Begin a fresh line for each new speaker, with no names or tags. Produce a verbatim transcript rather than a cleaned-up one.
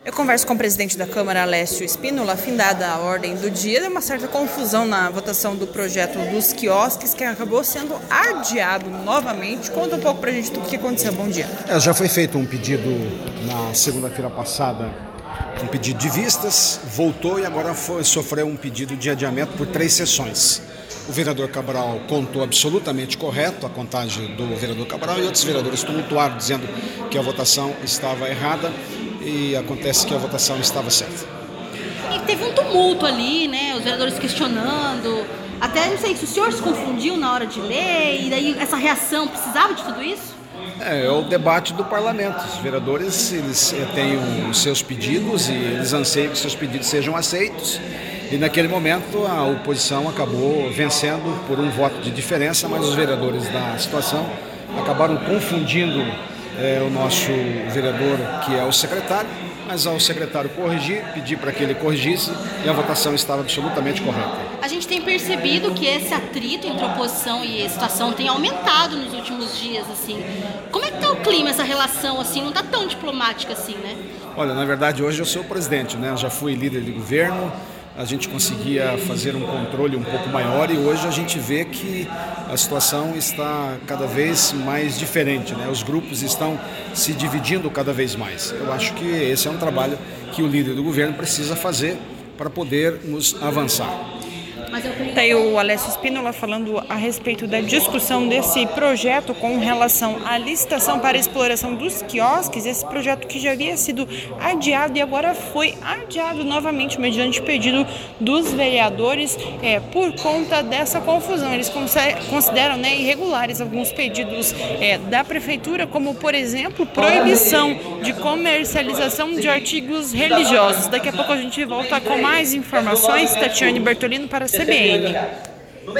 Eu converso com o presidente da Câmara, Alessio Spínola. Findada a ordem do dia, deu uma certa confusão na votação do projeto dos quiosques, que acabou sendo adiado novamente. Conta um pouco pra gente tudo o que aconteceu. Bom dia.
É, já foi feito um pedido na segunda-feira passada, um pedido de vistas, voltou e agora foi, sofreu um pedido de adiamento por três sessões. O vereador Cabral contou absolutamente correto a contagem do vereador Cabral e outros vereadores tumultuaram dizendo que a votação estava errada e acontece que a votação estava certa.
E teve um tumulto ali, né? Os vereadores questionando. Até não sei se o senhor se confundiu na hora de ler e daí essa reação precisava de tudo isso?
É, é o debate do parlamento. Os vereadores eles têm os seus pedidos e eles anseiam que seus pedidos sejam aceitos. E naquele momento a oposição acabou vencendo por um voto de diferença, mas os vereadores da situação acabaram confundindo é, o nosso vereador, que é o secretário, mas ao secretário corrigir, pedir para que ele corrigisse e a votação estava absolutamente correta.
A gente tem percebido que esse atrito entre a oposição e a situação tem aumentado nos últimos dias, assim. Como é que está o clima, essa relação, assim? Não está tão diplomática assim, né?
Olha, na verdade hoje eu sou o presidente, né? Eu já fui líder de governo, a gente conseguia fazer um controle um pouco maior e hoje a gente vê que a situação está cada vez mais diferente, né? Os grupos estão se dividindo cada vez mais. Eu acho que esse é um trabalho que o líder do governo precisa fazer para podermos avançar.
Está aí o Alessio Spínola falando a respeito da discussão desse projeto com relação à licitação para a exploração dos quiosques, esse projeto que já havia sido adiado e agora foi adiado novamente mediante pedido dos vereadores é, por conta dessa confusão. Eles consideram né, irregulares alguns pedidos é, da prefeitura, como por exemplo proibição de comercialização de artigos religiosos. Daqui a pouco a gente volta com mais informações. Tatiane Bertolino para a C B N.